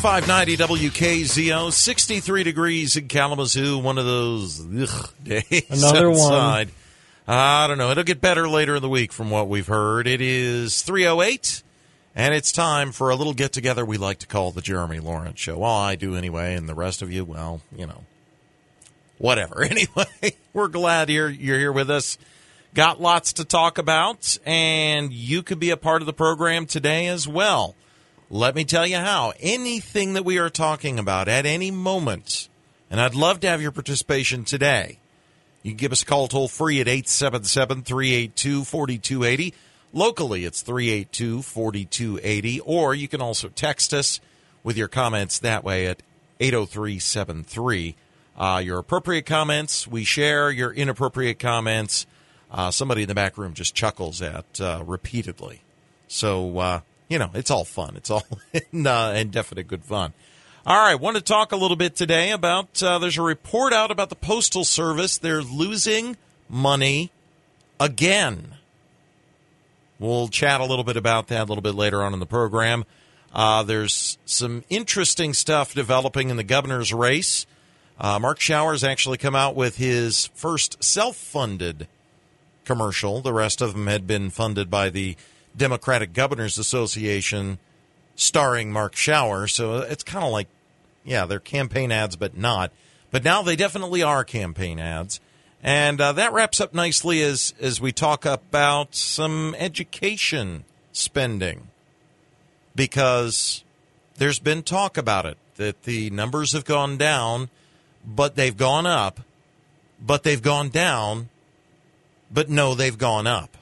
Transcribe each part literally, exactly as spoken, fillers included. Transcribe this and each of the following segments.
five ninety W K Z O, sixty-three degrees in Kalamazoo, one of those ugh, days Another outside. one. I don't know. It'll get better later in the week from what we've heard. It is three oh eight, and it's time for a little get-together we like to call the Jeremy Lawrence Show. Well, I do anyway, and the rest of you, well, you know, whatever. Anyway, we're glad you're, you're here with us. Got lots to talk about, and you could be a part of the program today as well. Let me tell you how. Anything that we are talking about at any moment, and I'd love to have your participation today. You can give us a call toll-free at eight seven seven, three eight two, four two eight zero. Locally, it's three eight two, four two eight zero. Or you can also text us with your comments that way at eight oh three seven three. Uh, your appropriate comments, we share. Your inappropriate comments, uh, somebody in the back room just chuckles at uh, repeatedly. So, uh, you know, it's all fun. It's all in, uh, indefinite good fun. All right, want to talk a little bit today about, uh, there's a report out about the Postal Service. They're losing money again. We'll chat a little bit about that a little bit later on in the program. Uh, there's some interesting stuff developing in the governor's race. Uh, Mark Showers actually come out with his first self-funded commercial. The rest of them had been funded by the Democratic Governors Association, starring Mark Showers. So it's kind of like, yeah, they're campaign ads, but not. But now they definitely are campaign ads. And uh, that wraps up nicely as, as we talk about some education spending. Because there's been talk about it, that the numbers have gone down, but they've gone up. But they've gone down, but no, they've gone up.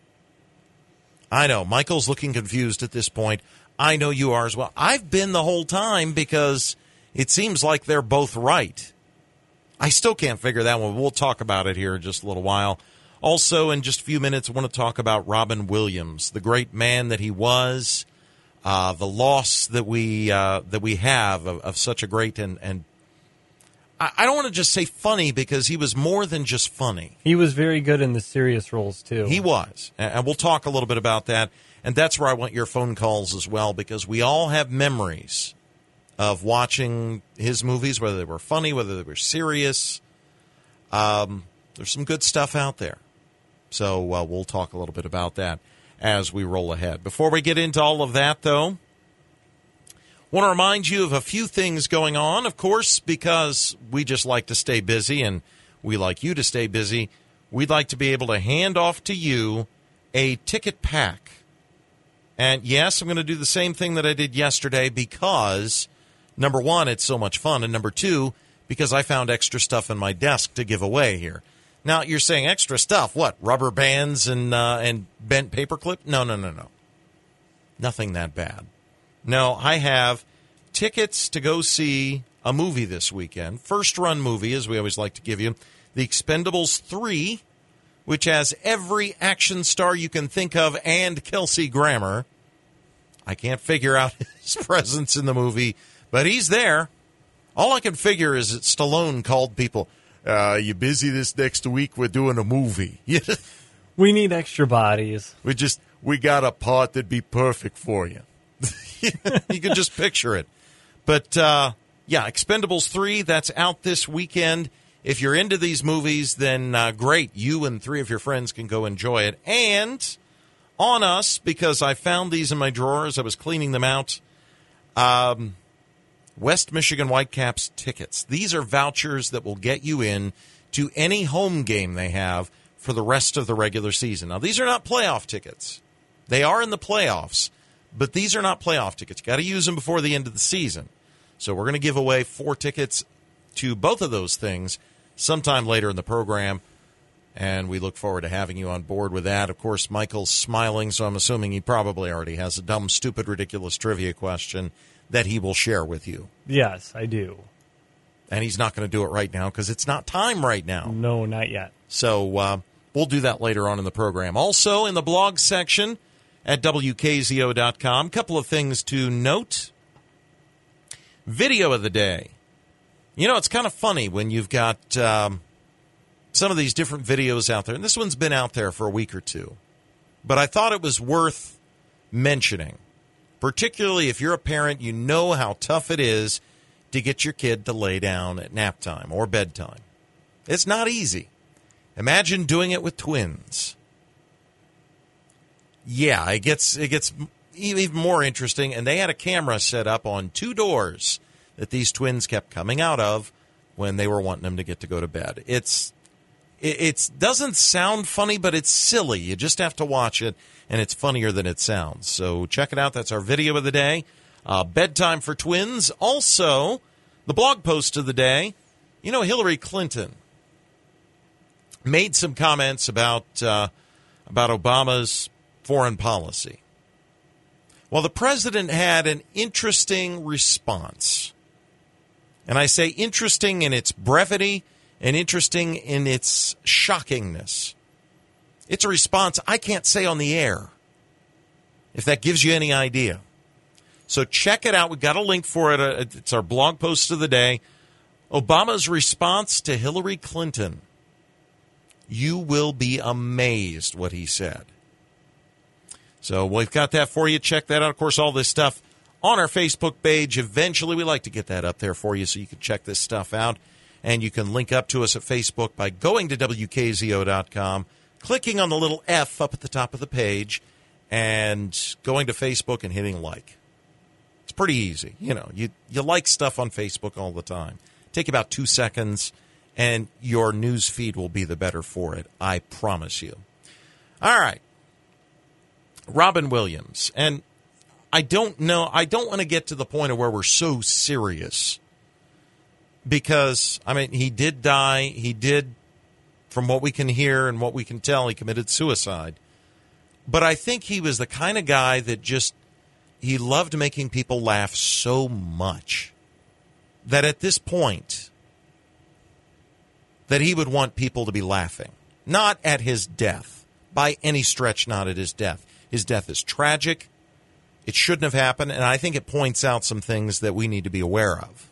I know, Michael's looking confused at this point. I know you are as well. I've been the whole time because it seems like they're both right. I still can't figure that one. We'll talk about it here in just a little while. Also, in just a few minutes, I want to talk about Robin Williams, the great man that he was, uh, the loss that we uh, that we have of, of such a great and, and I, I don't want to just say funny because he was more than just funny. He was very good in the serious roles, too. He was, and we'll talk a little bit about that. And that's where I want your phone calls as well, because we all have memories of watching his movies, whether they were funny, whether they were serious. Um, there's some good stuff out there. So uh, we'll talk a little bit about that as we roll ahead. Before we get into all of that, though, want to remind you of a few things going on, of course, because we just like to stay busy, and we like you to stay busy. We'd like to be able to hand off to you a ticket pack. And, yes, I'm going to do the same thing that I did yesterday because, number one, it's so much fun, and number two, because I found extra stuff in my desk to give away here. Now, you're saying extra stuff. What, rubber bands and uh, and bent paperclip? No, no, no, no. Nothing that bad. No, I have tickets to go see a movie this weekend. First-run movie, as we always like to give you, The Expendables three, which has every action star you can think of and Kelsey Grammer. I can't figure out his presence in the movie, but he's there. All I can figure is that Stallone called people, uh, you busy this next week? We're doing a movie. We need extra bodies. We just, we got a part that'd be perfect for you. You can just picture it. But, uh, yeah, Expendables three, that's out this weekend. If you're into these movies, then uh, great. You and three of your friends can go enjoy it. And on us, because I found these in my drawer as I was cleaning them out, um, West Michigan Whitecaps tickets. These are vouchers that will get you in to any home game they have for the rest of the regular season. Now, these are not playoff tickets. They are in the playoffs, but these are not playoff tickets. You got to use them before the end of the season. So we're going to give away four tickets to both of those things sometime later in the program, and we look forward to having you on board with that. Of course, Michael's smiling, so I'm assuming he probably already has a dumb, stupid, ridiculous trivia question that he will share with you. Yes, I do. And he's not going to do it right now because it's not time right now. No, not yet. So uh, we'll do that later on in the program. Also, in the blog section at W K Z O dot com, a couple of things to note. Video of the day. You know, it's kind of funny when you've got um, some of these different videos out there, and this one's been out there for a week or two, but I thought it was worth mentioning. particularly if you're a parent, you know how tough it is to get your kid to lay down at nap time or bedtime. It's not easy. Imagine doing it with twins. Yeah, it gets it gets even more interesting, and they had a camera set up on two doors that these twins kept coming out of when they were wanting them to get to go to bed. It's it it's, doesn't sound funny, but it's silly. You just have to watch it, and it's funnier than it sounds. So check it out. That's our video of the day. Uh, bedtime for twins. Also, the blog post of the day. You know, Hillary Clinton made some comments about uh, about Obama's foreign policy. Well, the president had an interesting response. And I say interesting in its brevity and interesting in its shockingness. It's a response I can't say on the air, if that gives you any idea. So check it out. We've got a link for it. It's our blog post of the day. Obama's response to Hillary Clinton. You will be amazed what he said. So we've got that for you. Check that out. Of course, all this stuff on our Facebook page. Eventually, we like to get that up there for you so you can check this stuff out. And you can link up to us at Facebook by going to W K Z O dot com, clicking on the little F up at the top of the page, and going to Facebook and hitting like. It's pretty easy. You know, you, you like stuff on Facebook all the time. Take about two seconds, and your news feed will be the better for it. I promise you. All right. Robin Williams. And I don't know, I don't want to get to the point of where we're so serious. Because, I mean, he did die. He did, from what we can hear and what we can tell, he committed suicide. But I think he was the kind of guy that just, he loved making people laugh so much that at this point, that he would want people to be laughing. Not at his death. By any stretch, not at his death. His death is tragic. It shouldn't have happened, and I think it points out some things that we need to be aware of.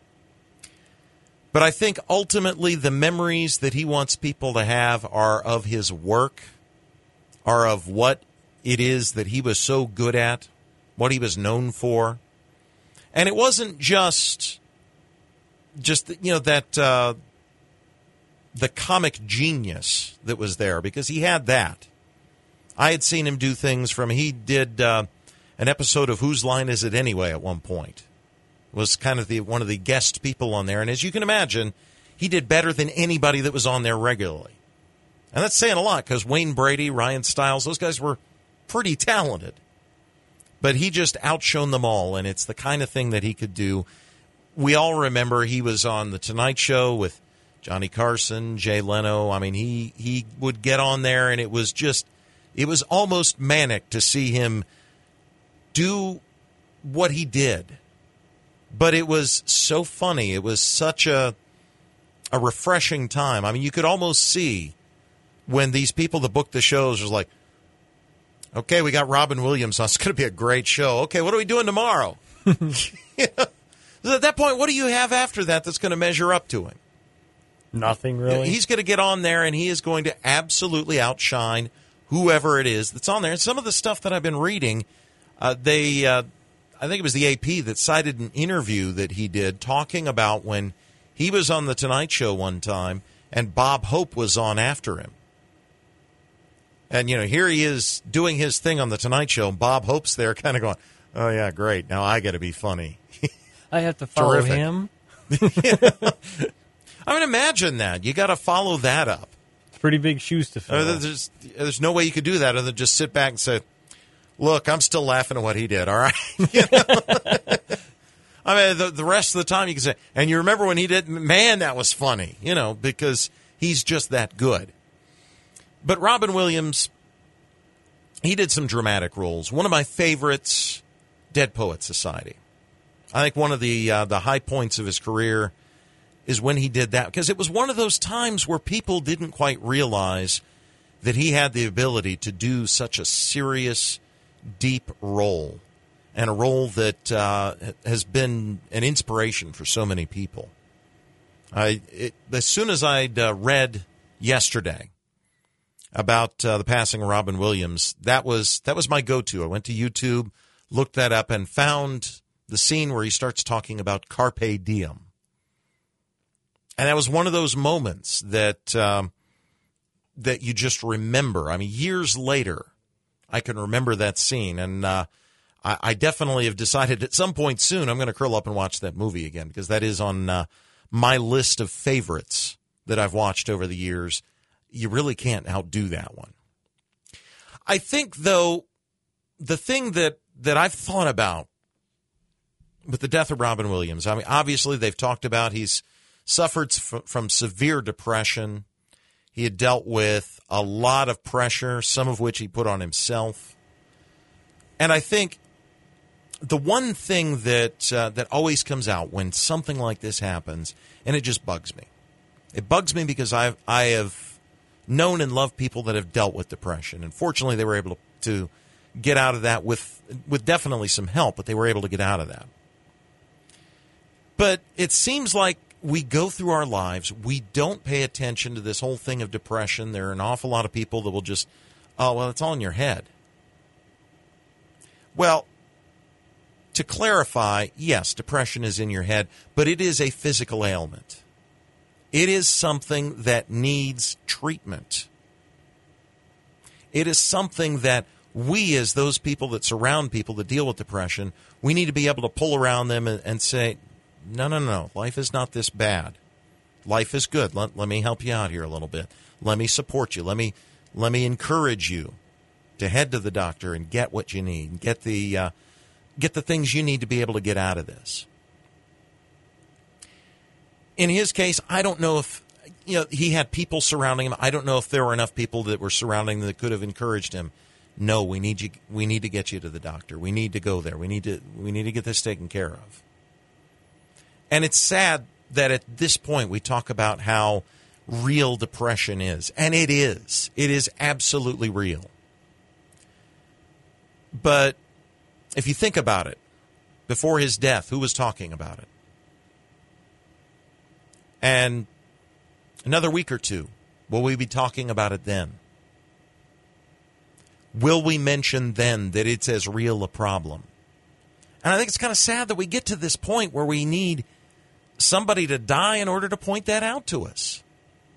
But I think ultimately the memories that he wants people to have are of his work, are of what it is that he was so good at, what he was known for. And it wasn't just, just you know, that uh, the comic genius that was there, because he had that. I had seen him do things from, he did uh, an episode of Whose Line Is It Anyway at one point. Was kind of the one of the guest people on there. And as you can imagine, he did better than anybody that was on there regularly. And that's saying a lot because Wayne Brady, Ryan Stiles, those guys were pretty talented. But he just outshone them all, and it's the kind of thing that he could do. We all remember he was on The Tonight Show with Johnny Carson, Jay Leno. I mean, he, he would get on there, and it was just, it was almost manic to see him do what he did. But it was so funny. It was such a a refreshing time. I mean, you could almost see when these people that booked the shows was like, okay, we got Robin Williams on. It's going to be a great show. Okay, what are we doing tomorrow? You know? At that point, what do you have after that that's going to measure up to him? Nothing, really. He's going to get on there, and he is going to absolutely outshine whoever it is that's on there. And some of the stuff that I've been reading, uh, they... Uh, I think it was the A P that cited an interview that he did talking about when he was on The Tonight Show one time and Bob Hope was on after him. And, you know, here he is doing his thing on The Tonight Show, and Bob Hope's there kind of going, oh, yeah, great. Now I got to be funny. I have to follow Terrific. him. I mean, imagine that. You got to follow that up. It's pretty big shoes to fill. Uh, there's, there's no way you could do that other than just sit back and say, look, I'm still laughing at what he did, all right? You know? I mean, the, the rest of the time you can say, and you remember when he did, man, that was funny, you know, because he's just that good. But Robin Williams, he did some dramatic roles. One of my favorites, Dead Poets Society. I think one of the uh, the high points of his career is when he did that, because it was one of those times where people didn't quite realize that he had the ability to do such a serious, deep role, and a role that uh, has been an inspiration for so many people. I it, as soon as I'd uh, read yesterday about uh, the passing of Robin Williams, that was that was my go-to. I went to YouTube, looked that up and found the scene where he starts talking about carpe diem. And that was one of those moments that um, that you just remember. I mean, years later, I can remember that scene. And uh, I, I definitely have decided at some point soon I'm going to curl up and watch that movie again, because that is on uh, my list of favorites that I've watched over the years. You really can't outdo that one. I think, though, the thing that, that I've thought about with the death of Robin Williams, I mean, obviously they've talked about he's suffered f- from severe depression. He had dealt with a lot of pressure, some of which he put on himself. And I think the one thing that uh, that always comes out when something like this happens, and it just bugs me. It bugs me because I've, I have known and loved people that have dealt with depression. And fortunately, they were able to, to get out of that with with definitely some help, but they were able to get out of that. But it seems like we go through our lives, we don't pay attention to this whole thing of depression. There are an awful lot of people that will just, oh, well, it's all in your head. Well, to clarify, yes, depression is in your head, but it is a physical ailment. It is something that needs treatment. It is something that we, as those people that surround people that deal with depression, we need to be able to pull around them and, and say, no, no, no, life is not this bad. Life is good. Let, let me help you out here a little bit. Let me support you. Let me let me encourage you to head to the doctor and get what you need, and get the uh, get the things you need to be able to get out of this. In his case, I don't know if, you know, he had people surrounding him. I don't know if there were enough people that were surrounding him that could have encouraged him. No, we need you. We need to get you to the doctor. We need to go there. We need to. We need to get this taken care of. And it's sad that at this point we talk about how real depression is. And it is. It is absolutely real. But if you think about it, before his death, who was talking about it? And another week or two, will we be talking about it then? Will we mention then that it's as real a problem? And I think it's kind of sad that we get to this point where we need somebody to die in order to point that out to us.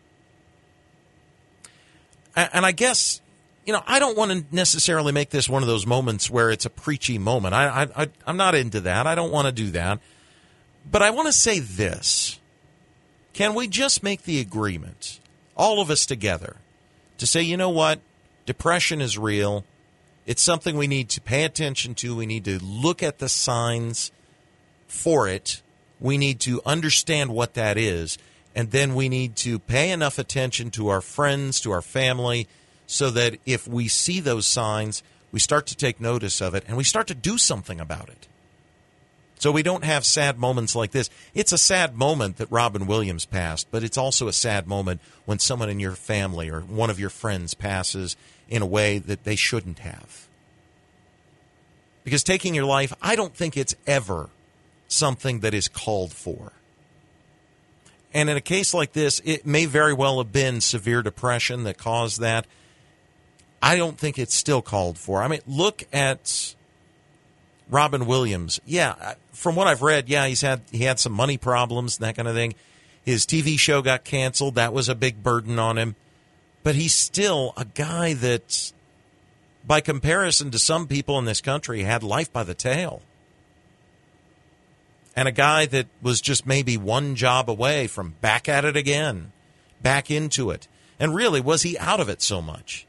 And I guess, you know, I don't want to necessarily make this one of those moments where it's a preachy moment. I, I, I'm not into that. I don't want to do that. But I want to say this. Can we just make the agreement, all of us together, to say, you know what? Depression is real. It's something we need to pay attention to. We need to look at the signs for it. We need to understand what that is. And then we need to pay enough attention to our friends, to our family, so that if we see those signs, we start to take notice of it and we start to do something about it. So we don't have sad moments like this. It's a sad moment that Robin Williams passed, but it's also a sad moment when someone in your family or one of your friends passes in a way that they shouldn't have. Because taking your life, I don't think it's ever something that is called for. And in a case like this, it may very well have been severe depression that caused that. I don't think it's still called for. I mean, look at Robin Williams. Yeah, from what I've read, yeah, he's had he had some money problems and that kind of thing. His T V show got canceled. That was a big burden on him. But he's still a guy that, by comparison to some people in this country, had life by the tail. And a guy that was just maybe one job away from back at it again, back into it. And really, was he out of it so much?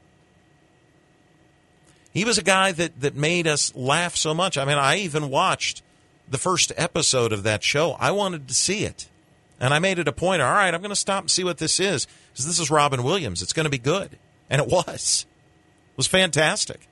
He was a guy that, that made us laugh so much. I mean, I even watched the first episode of that show. I wanted to see it. And I made it a point, all right, I'm going to stop and see what this is, because this is Robin Williams. It's going to be good. And it was. It was fantastic.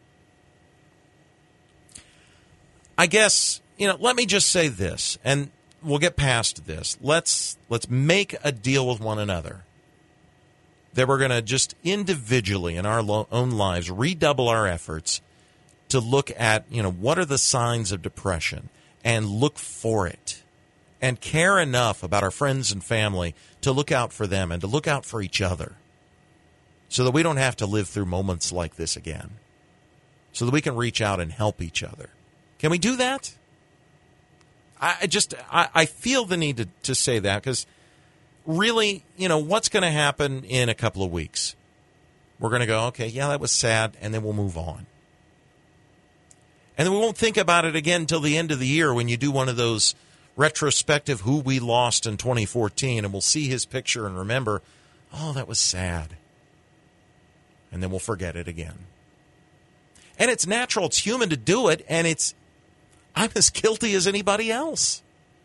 I guess, you know, let me just say this, and we'll get past this. Let's let's make a deal with one another that we're going to just individually in our lo- own lives redouble our efforts to look at, you know, what are the signs of depression, and look for it, and care enough about our friends and family to look out for them and to look out for each other, so that we don't have to live through moments like this again, so that we can reach out and help each other. Can we do that? I just I, I feel the need to, to say that because really, you know, what's going to happen in a couple of weeks? We're going to go, okay, yeah, that was sad, and then we'll move on. And then we won't think about it again until the end of the year when you do one of those retrospective who we lost in twenty fourteen, and we'll see his picture and remember, oh, that was sad. And then we'll forget it again. And it's natural, it's human to do it, and it's I'm as guilty as anybody else.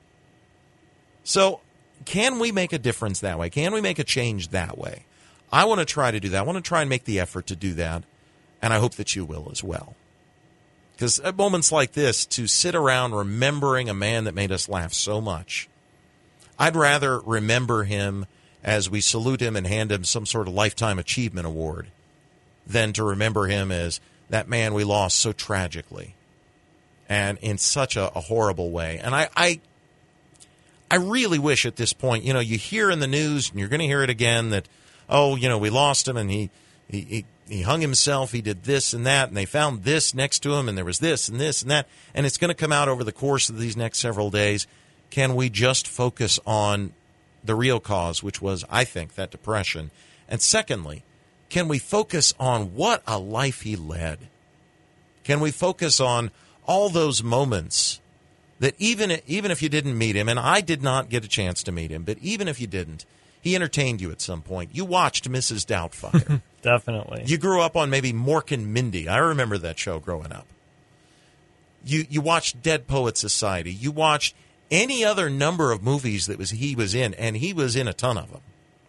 So can we make a difference that way? Can we make a change that way? I want to try to do that. I want to try and make the effort to do that, and I hope that you will as well. Because at moments like this, to sit around remembering a man that made us laugh so much, I'd rather remember him as we salute him and hand him some sort of Lifetime Achievement Award than to remember him as that man we lost so tragically and in such a, a horrible way. And I, I I really wish at this point, you know, you hear in the news, and you're going to hear it again, that, oh, you know, we lost him and he, he, he, he hung himself, he did this and that, and they found this next to him, and there was this and this and that, and it's going to come out over the course of these next several days. Can we just focus on the real cause, which was, I think, that depression? And secondly, can we focus on what a life he led? Can we focus on all those moments that even, even if you didn't meet him, and I did not get a chance to meet him, but even if you didn't, he entertained you at some point. You watched Missus Doubtfire. Definitely. You grew up on maybe Mork and Mindy. I remember that show growing up. You you watched Dead Poet Society. You watched any other number of movies that was he was in, and he was in a ton of them.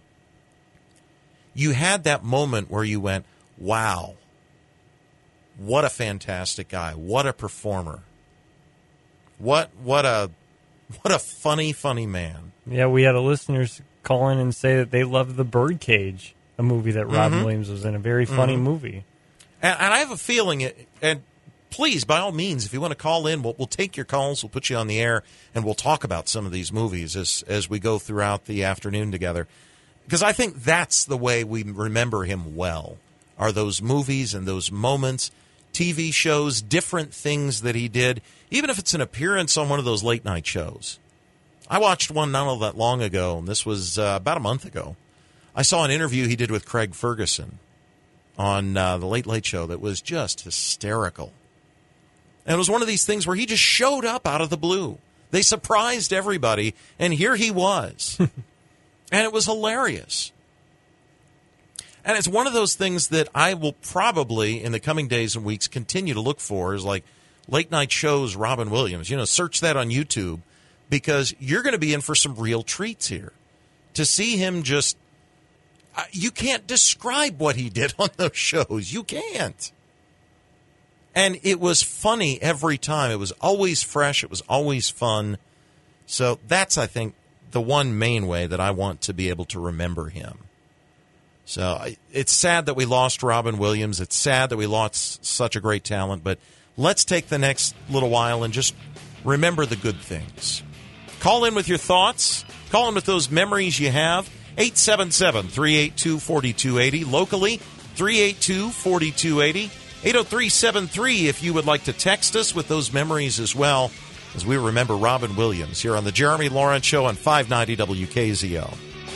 You had that moment where you went, wow, what a fantastic guy. What a performer. What what a what a funny, funny man. Yeah, we had a listeners call in and say that they loved The Birdcage, a movie that Robin mm-hmm. Williams was in, a very funny mm-hmm. movie. And, and I have a feeling, it, and please, by all means, if you want to call in, we'll, we'll take your calls, we'll put you on the air, and we'll talk about some of these movies as, as we go throughout the afternoon together. Because I think that's the way we remember him well, are those movies and those moments, T V shows, different things that he did, even if it's an appearance on one of those late-night shows. I watched one not all that long ago, and this was uh, about a month ago. I saw an interview he did with Craig Ferguson on uh, the Late Late Show that was just hysterical. And it was one of these things where he just showed up out of the blue. They surprised everybody, and here he was. And it was hilarious. And it's one of those things that I will probably, in the coming days and weeks, continue to look for, is like late-night shows Robin Williams. You know, search that on YouTube, because you're going to be in for some real treats here. To see him just, uh, you can't describe what he did on those shows. You can't. And it was funny every time. It was always fresh. It was always fun. So that's, I think, the one main way that I want to be able to remember him. So it's sad that we lost Robin Williams. It's sad that we lost such a great talent. But let's take the next little while and just remember the good things. Call in with your thoughts. Call in with those memories you have. eight seven seven, three eight two, four two eight zero. Locally, three eight two, four two eight zero. eight oh three seven three if you would like to text us with those memories as well, as we remember Robin Williams here on the Jeremy Lawrence Show on five ninety W K Z O.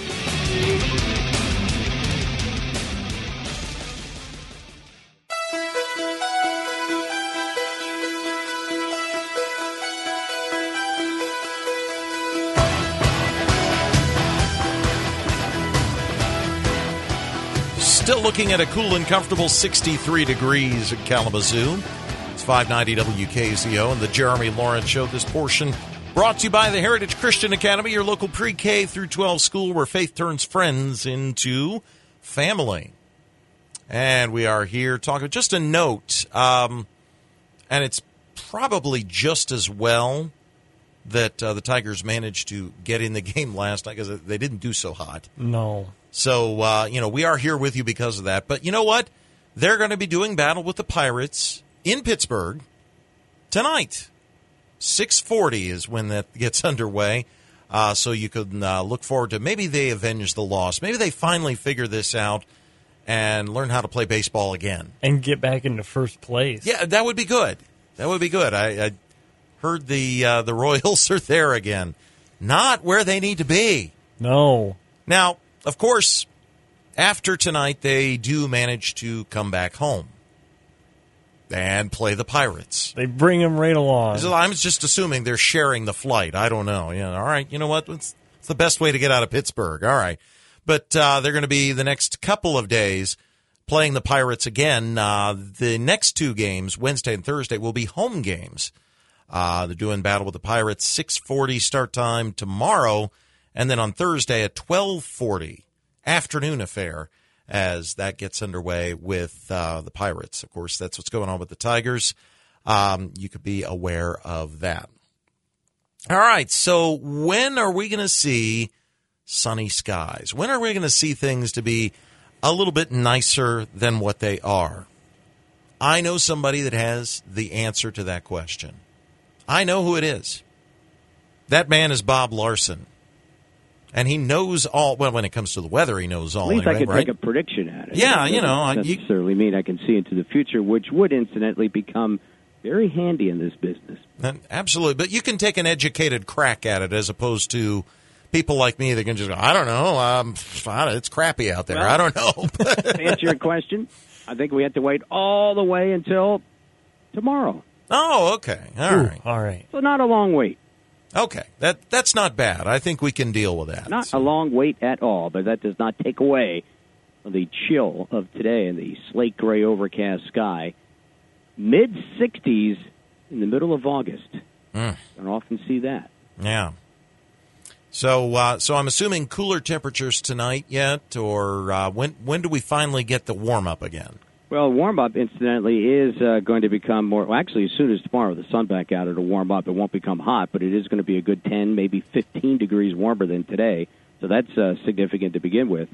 Still looking at a cool and comfortable sixty-three degrees in Kalamazoo. It's five ninety W K Z O and the Jeremy Lawrence Show. This portion brought to you by the Heritage Christian Academy, your local pre-K through twelve school where faith turns friends into family. And we are here talking, just a note, um, and it's probably just as well that uh, the Tigers managed to get in the game last night because they didn't do so hot. No. So, uh, you know, we are here with you because of that. But you know what? They're going to be doing battle with the Pirates in Pittsburgh tonight. six forty is when that gets underway. Uh, so you can uh, look forward to maybe they avenge the loss. Maybe they finally figure this out and learn how to play baseball again. And get back into first place. Yeah, that would be good. That would be good. I, I heard the uh, the Royals are there again. Not where they need to be. No. Now, of course, after tonight, they do manage to come back home and play the Pirates. They bring them right along. I'm just assuming they're sharing the flight. I don't know. Yeah, all right, you know what? It's, it's the best way to get out of Pittsburgh. All right. But uh, they're going to be the next couple of days playing the Pirates again. Uh, the next two games, Wednesday and Thursday, will be home games. Uh, they're doing battle with the Pirates, six forty start time tomorrow, and then on Thursday at twelve forty, afternoon affair, as that gets underway with uh, the Pirates. Of course, that's what's going on with the Tigers. Um, you could be aware of that. All right, so when are we going to see sunny skies? When are we going to see things to be a little bit nicer than what they are? I know somebody that has the answer to that question. I know who it is. That man is Bob Larson. And he knows all, well, when it comes to the weather, he knows all. At least anyway, I can right? take a prediction at it. Yeah, It you know. doesn't necessarily mean I can see into the future, which would incidentally become very handy in this business. Absolutely. But you can take an educated crack at it as opposed to people like me that can just go, I don't know, um, it's crappy out there. Well, I don't know. To answer your question, I think we have to wait all the way until tomorrow. Oh, okay. All Ooh, right. All right. So not a long wait. Okay. That That's not bad. I think we can deal with that. Not So- a long wait at all, but that does not take away from the chill of today and the slate gray overcast sky. mid sixties in the middle of August. Mm. Don't often see that. Yeah. So, uh, so I'm assuming cooler temperatures tonight yet, or uh, when when do we finally get the warm up again? Well, warm-up, incidentally, is uh, going to become more... Well, actually, as soon as tomorrow, the sun back out, it'll warm up. It won't become hot, but it is going to be a good ten, maybe fifteen degrees warmer than today. So that's uh, significant to begin with.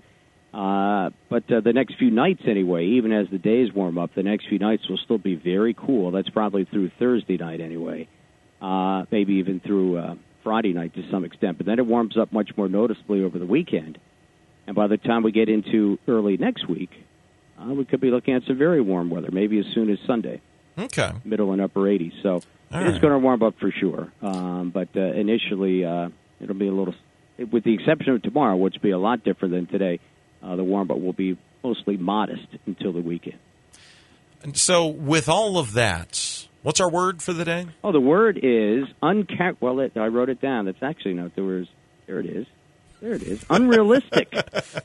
Uh, but uh, the next few nights, anyway, even as the days warm up, the next few nights will still be very cool. That's probably through Thursday night, anyway. Uh, maybe even through uh, Friday night to some extent. But then it warms up much more noticeably over the weekend. And by the time we get into early next week... Uh, we could be looking at some very warm weather, maybe as soon as Sunday. Okay. Middle and upper eighties. So All it's right. going to warm up for sure. Um, but uh, initially, uh, it'll be a little, with the exception of tomorrow, which will be a lot different than today, uh, the warm up will be mostly modest until the weekend. And so, with all of that, what's our word for the day? Oh, the word is unchar. Well, it, I wrote it down. It's actually not the words. There it is. There it is. Unrealistic.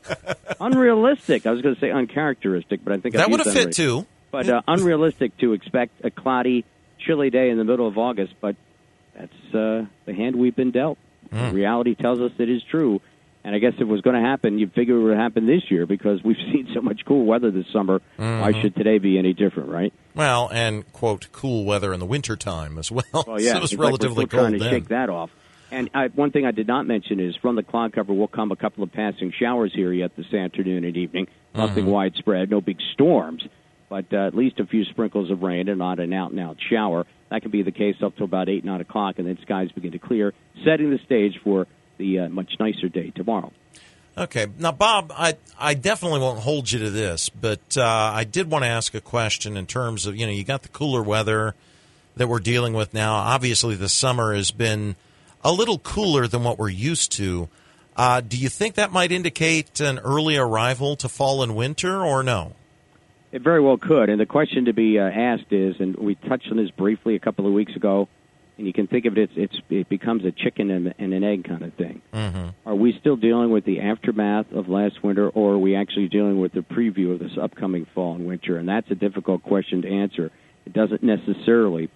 Unrealistic. I was going to say uncharacteristic, but I think That I've would used have fit right. too. But uh, unrealistic to expect a cloudy, chilly day in the middle of August. But that's uh, the hand we've been dealt. Mm. Reality tells us it is true. And I guess if it was going to happen, you'd figure it would happen this year because we've seen so much cool weather this summer. Mm-hmm. Why should today be any different, right? Well, and, quote, cool weather in the wintertime as well. Well, yeah, So it was it's relatively like we're still cold trying to then. shake that off. And I, one thing I did not mention is from the cloud cover will come a couple of passing showers here yet this afternoon and evening. Nothing Mm-hmm. widespread, no big storms, but uh, at least a few sprinkles of rain and not an out-and-out shower. That can be the case up to about eight, nine o'clock, and then skies begin to clear, setting the stage for the uh, much nicer day tomorrow. Okay. Now, Bob, I, I definitely won't hold you to this, but uh, I did want to ask a question in terms of, you know, you got the cooler weather that we're dealing with now. Obviously, the summer has been a little cooler than what we're used to. Uh, do you think that might indicate an early arrival to fall and winter, or no? It very well could. And the question to be uh, asked is, and we touched on this briefly a couple of weeks ago, and you can think of it, it's, it's, it becomes a chicken and, and an egg kind of thing. Mm-hmm. Are we still dealing with the aftermath of last winter, or are we actually dealing with the preview of this upcoming fall and winter? And that's a difficult question to answer. It doesn't necessarily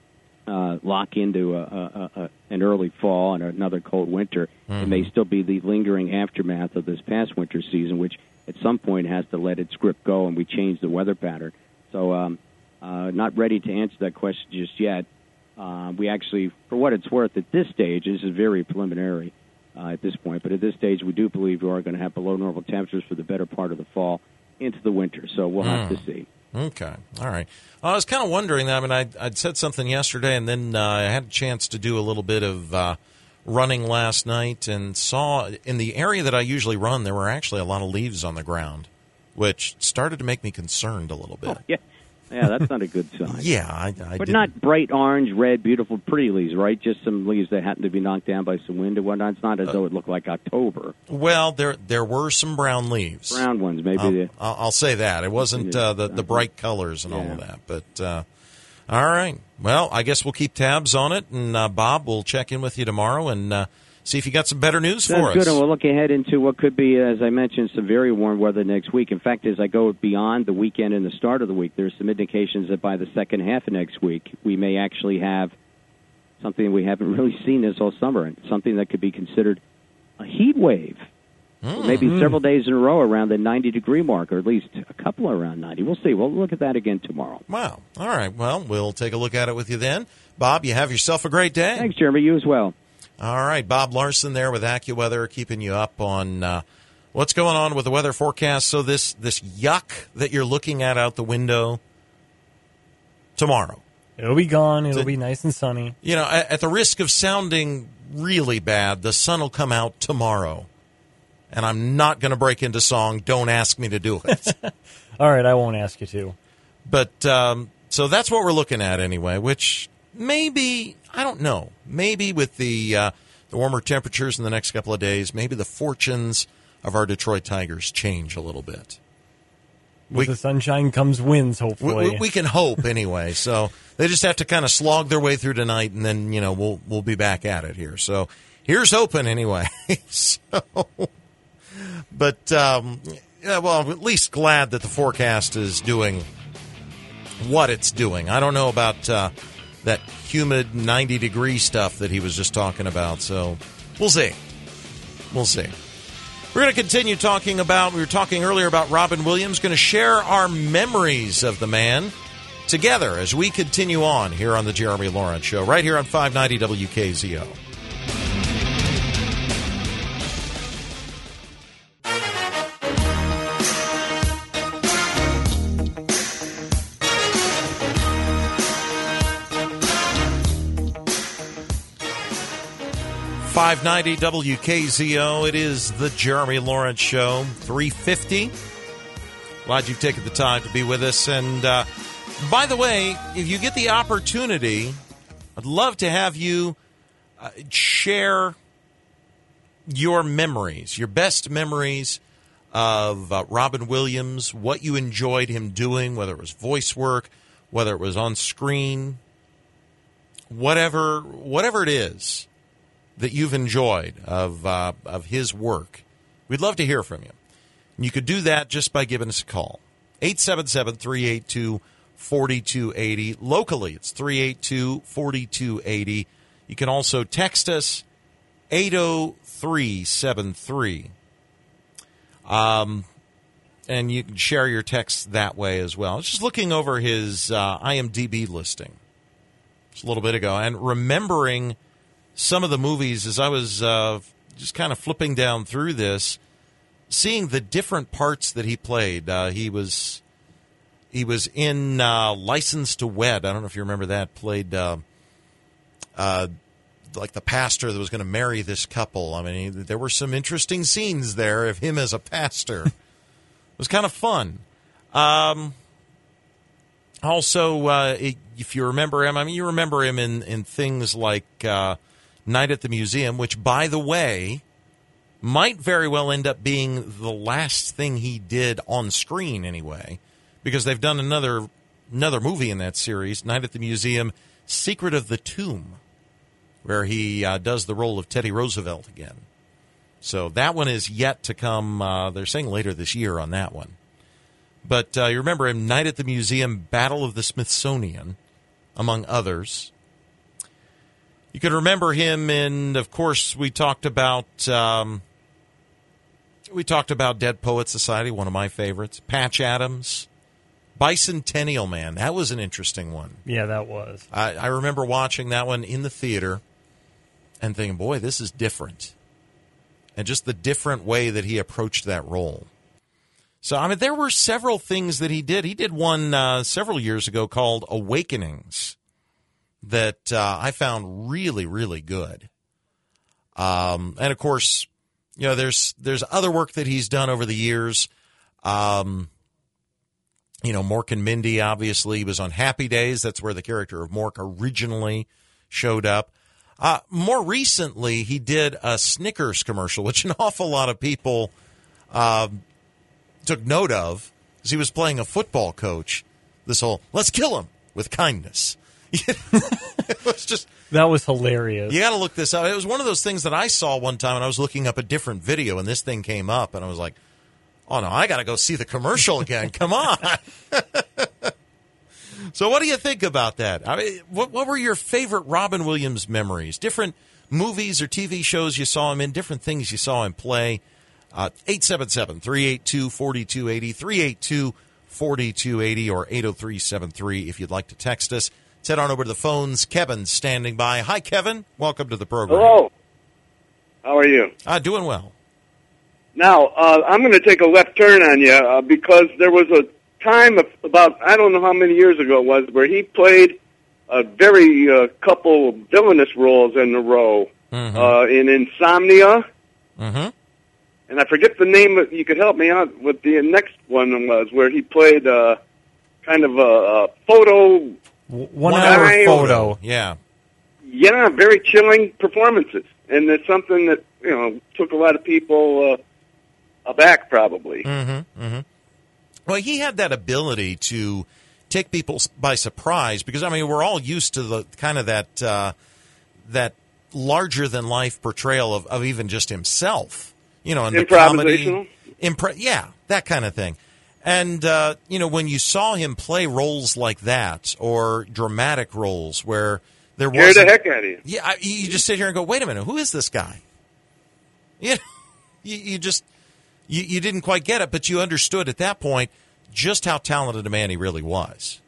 uh, lock into a, a, a, an early fall and another cold winter. Mm-hmm. It may still be the lingering aftermath of this past winter season, which at some point has to let its grip go, and we change the weather pattern. So um, uh, not ready to answer that question just yet. Uh, we actually, for what it's worth, at this stage, this is very preliminary uh, at this point, but at this stage we do believe we are going to have below normal temperatures for the better part of the fall into the winter. So we'll have Mm. to see. Okay. All right. Well, I was kind of wondering that. I mean, I'd, I'd said something yesterday, and then uh, I had a chance to do a little bit of uh, running last night and saw in the area that I usually run, there were actually a lot of leaves on the ground, which started to make me concerned a little bit. Yeah. Yeah, that's not a good sign. Yeah, I, I But didn't. not bright orange, red, beautiful, pretty leaves, right? Just some leaves that happen to be knocked down by some wind and whatnot. It's not as though it looked like October. Well, there there were some brown leaves. Brown ones, maybe. I'll, the, I'll I'll say that. It wasn't uh, the, the bright colors and all of Yeah. that. But, uh, all right. Well, I guess we'll keep tabs on it. And, uh, Bob, we'll check in with you tomorrow and uh, see if you got some better news That's for good, us. and we'll look ahead into what could be, as I mentioned, some very warm weather next week. In fact, as I go beyond the weekend and the start of the week, there's some indications that by the second half of next week, we may actually have something we haven't really seen this all summer, and something that could be considered a heat wave. Mm. Maybe several days in a row around the ninety-degree mark, or at least a couple around ninety. We'll see. We'll look at that again tomorrow. Wow. All right. Well, we'll take a look at it with you then. Bob, you have yourself a great day. Thanks, Jeremy. You as well. All right, Bob Larson there with AccuWeather, keeping you up on uh, what's going on with the weather forecast. So this this yuck that you're looking at out the window tomorrow. It'll be gone. It'll So- be nice and sunny. You know, at, at the risk of sounding really bad, the sun will come out tomorrow. And I'm not going to break into song, Don't Ask Me to Do It. All right, I won't ask you to. But um, so that's what we're looking at anyway, which maybe, I don't know, maybe with the, uh, the warmer temperatures in the next couple of days, maybe the fortunes of our Detroit Tigers change a little bit. With We- the sunshine comes winds, We, hopefully. we, we can hope anyway. So they just have to kind of slog their way through tonight, and then, you know, we'll we'll be back at it here. So here's hoping anyway. so, but, um, yeah, well, I'm at least glad that the forecast is doing what it's doing. I don't know about uh, that humid ninety degree stuff that he was just talking about. So we'll see. We'll see. We're going to continue talking about, we were talking earlier about Robin Williams, going to share our memories of the man together as we continue on here on the Jeremy Lawrence Show, right here on five ninety W K Z O. five ninety W K Z O. It is the Jeremy Lawrence Show, three fifty. Glad you've taken the time to be with us. And uh, by the way, if you get the opportunity, I'd love to have you uh, share your memories, your best memories of uh, Robin Williams, what you enjoyed him doing, whether it was voice work, whether it was on screen, whatever, whatever it is that you've enjoyed of uh, of his work. We'd love to hear from you. And you could do that just by giving us a call. eight seven seven, three eight two, four two eight zero. Locally, it's three eight two, four two eight zero. You can also text us eight oh three seven three. Um, and you can share your text that way as well. I was just looking over his uh, I M D B listing just a little bit ago and remembering some of the movies as I was uh, just kind of flipping down through this, seeing the different parts that he played. Uh, he was he was in uh, License to Wed. I don't know if you remember that. Played uh, uh, like the pastor that was going to marry this couple. I mean, he, there were some interesting scenes there of him as a pastor. It was kind of fun. Um, also, uh, if you remember him, I mean, you remember him in, in things like Uh, Night at the Museum, which, by the way, might very well end up being the last thing he did on screen anyway, because they've done another another movie in that series, Night at the Museum, Secret of the Tomb, where he uh, does the role of Teddy Roosevelt again. So that one is yet to come. Uh, they're saying later this year on that one. But uh, you remember him, Night at the Museum, Battle of the Smithsonian, among others. You could remember him in, of course, we talked about um, we talked about Dead Poets Society, one of my favorites. Patch Adams, Bicentennial Man. That was an interesting one. Yeah, that was. I, I remember watching that one in the theater and thinking, boy, this is different. And just the different way that he approached that role. So, I mean, there were several things that he did. He did one uh, several years ago called Awakenings, that uh, I found really, really good. Um, and, of course, you know, there's there's other work that he's done over the years. Um, You know, Mork and Mindy, obviously, was on Happy Days. That's where the character of Mork originally showed up. Uh, more recently, he did a Snickers commercial, which an awful lot of people uh, took note of, because he was playing a football coach. This whole, let's kill him with kindness. It was just... That was hilarious. You got to look this up. It was one of those things that I saw one time, and I was looking up a different video, and this thing came up, and I was like, oh, no, I got to go see the commercial again. Come on. So what do you think about that? I mean, what, what were your favorite Robin Williams memories? Different movies or T V shows you saw him in, different things you saw him play. Uh, eight seven seven, three eight two, four two eight zero, three eight two, four two eight zero, or eight oh three seven three if you'd like to text us. Let's head on over to the phones. Kevin's standing by. Hi, Kevin. Welcome to the program. Hello. How are you? Uh, doing well. Now, uh, I'm going to take a left turn on you uh, because there was a time of about, I don't know how many years ago it was, where he played a very uh, couple villainous roles in a row mm-hmm. uh, in Insomnia. Mm-hmm. And I forget the name. Of, you could help me out with the next one was where he played uh, kind of a, a photo... One, one hour guy, photo. Yeah. Yeah, very chilling performances. And it's something that, you know, took a lot of people uh, aback, probably. Mm-hmm, mm-hmm. Well, he had that ability to take people by surprise because, I mean, we're all used to the kind of that uh, that larger-than-life portrayal of, of even just himself. You know, in the comedy. Impre- yeah, that kind of thing. And, uh, you know, when you saw him play roles like that or dramatic roles where there was... Scared the heck out of you. Yeah, I, you just sit here and go, wait a minute, who is this guy? You, you, you just... You, you didn't quite get it, but you understood at that point just how talented a man he really was.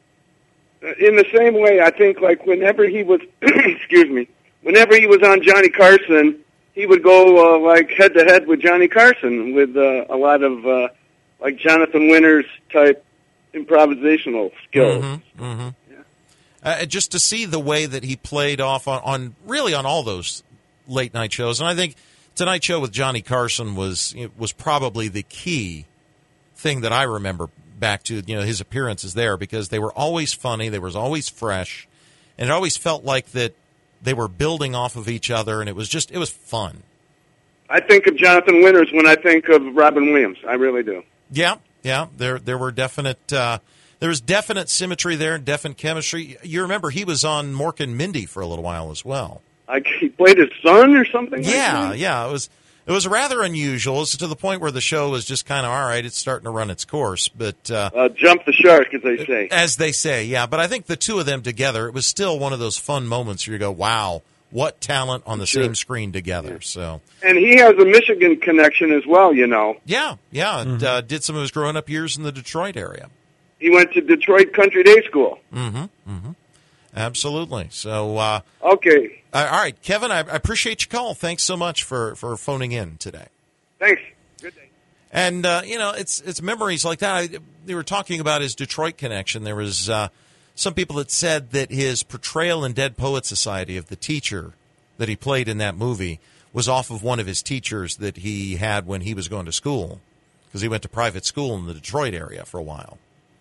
In the same way, I think, like, whenever he was... excuse me. Whenever he was on Johnny Carson, he would go, uh, like, head-to-head with Johnny Carson with uh, a lot of... Uh, like Jonathan Winters type improvisational skills. Mm-hmm, mm-hmm. Yeah. Uh, just to see the way that he played off on, on really on all those late night shows, and I think Tonight Show with Johnny Carson was it was probably the key thing that I remember back to, you know, his appearances there, because they were always funny, they were always fresh, and it always felt like that they were building off of each other, and it was just it was fun. I think of Jonathan Winters when I think of Robin Williams. I really do. Yeah, yeah. There, there were definite, uh, there was definite symmetry there, definite chemistry. You remember he was on Mork and Mindy for a little while as well. Like he played his son or something. Yeah, like yeah. It was, it was rather unusual. It's to the point where the show was just kind of all right. It's starting to run its course, but uh, uh, jump the shark, as they say. As they say, yeah. But I think the two of them together, it was still one of those fun moments where you go, "Wow, what talent on the sure. same screen together." Yeah. So, and he has a Michigan connection as well, you know. Yeah, yeah. Mm-hmm. And, uh, did some of his growing up years in the Detroit area. He went to Detroit Country Day School. Mm-hmm. Mm-hmm. Absolutely. So, uh, okay. Uh, all right, Kevin. I, I appreciate your call. Thanks so much for, for phoning in today. Thanks. Good day. And uh, you know, it's it's memories like that. I, they were talking about his Detroit connection. There was uh, some people that said that his portrayal in Dead Poet Society of the teacher that he played in that movie was off of one of his teachers that he had when he was going to school, because he went to private school in the Detroit area for a while.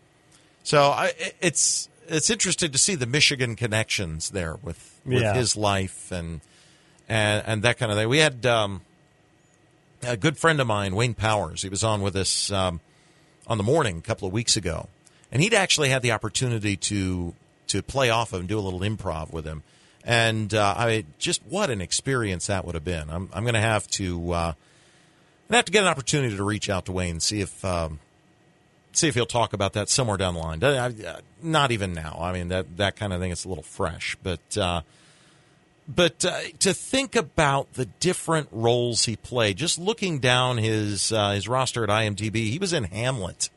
So I, it's it's interesting to see the Michigan connections there with, with yeah. his life and, and and that kind of thing. We had um, a good friend of mine, Wayne Powers. He was on with us um, on the morning a couple of weeks ago, and he'd actually had the opportunity to to play off of and do a little improv with him. And uh, I just what an experience that would have been. I'm I'm going to have to uh, gonna have to get an opportunity to reach out to Wayne and see if um, see if he'll talk about that somewhere down the line. I, I, not even now. I mean that that kind of thing. It's a little fresh, but uh, but uh, to think about the different roles he played. Just looking down his uh, his roster at I M D B, he was in Hamlet.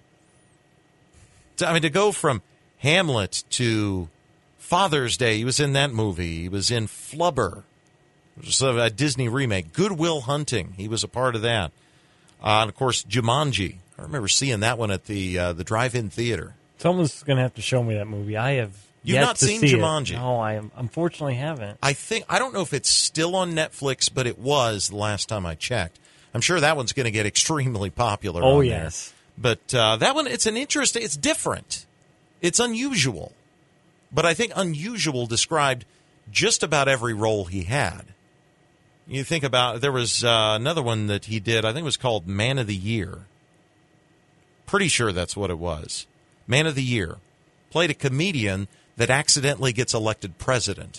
I mean, to go from Hamlet to Father's Day, he was in that movie. He was in Flubber, which was a Disney remake. Good Will Hunting, he was a part of that. Uh, and, of course, Jumanji. I remember seeing that one at the uh, the drive-in theater. Someone's going to have to show me that movie. I have You've yet not to seen see Jumanji? It. No, I unfortunately haven't. I think I don't know if it's still on Netflix, but it was the last time I checked. I'm sure that one's going to get extremely popular. Oh, on yes. there. But uh, that one, it's an interesting, it's different. It's unusual. But I think unusual described just about every role he had. You think about, there was uh, another one that he did, I think it was called Man of the Year. Pretty sure that's what it was. Man of the Year. Played a comedian that accidentally gets elected president.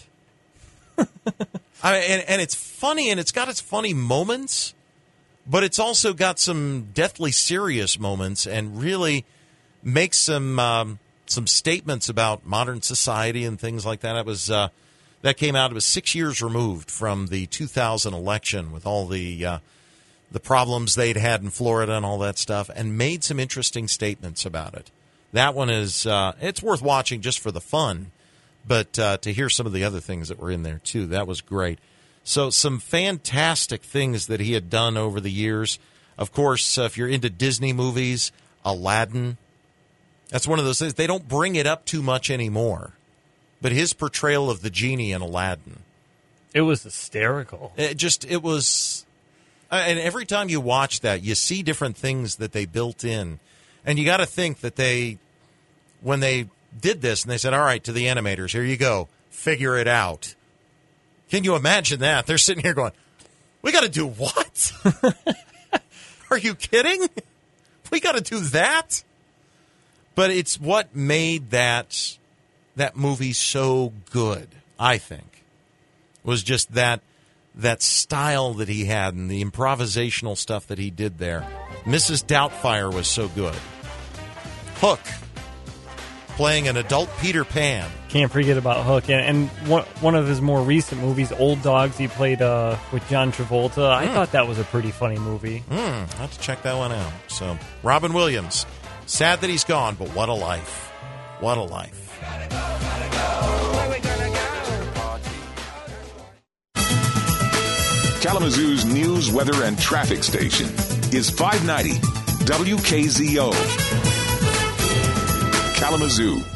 I mean, and, and it's funny, and it's got its funny moments, but it's also got some deathly serious moments and really makes some um, some statements about modern society and things like that. It was uh, that came out. It was six years removed from the two thousand election with all the uh, the problems they'd had in Florida and all that stuff, and made some interesting statements about it. That one is uh, it's worth watching just for the fun. But uh, to hear some of the other things that were in there, too, that was great. So some fantastic things that he had done over the years. Of course, uh, if you're into Disney movies, Aladdin, that's one of those things. They don't bring it up too much anymore. But his portrayal of the genie in Aladdin. It was hysterical. It just, it was, and every time you watch that, you see different things that they built in. And you got to think that they, when they did this and they said, all right, to the animators, here you go, figure it out. Can you imagine that? They're sitting here going, we got to do what? Are you kidding? We got to do that? But it's what made that that movie so good, I think, was just that that style that he had and the improvisational stuff that he did there. Missus Doubtfire was so good. Hook, playing an adult Peter Pan. Can't forget about Hook. And, and one, one of his more recent movies, Old Dogs, he played uh, with John Travolta. I mm. thought that was a pretty funny movie. Mm, I'll have to check that one out. So, Robin Williams, sad that he's gone, but what a life. What a life. Gotta go, gotta go. Where we gonna go? Kalamazoo's news, weather, and traffic station is five ninety W K Z O. Kalamazoo.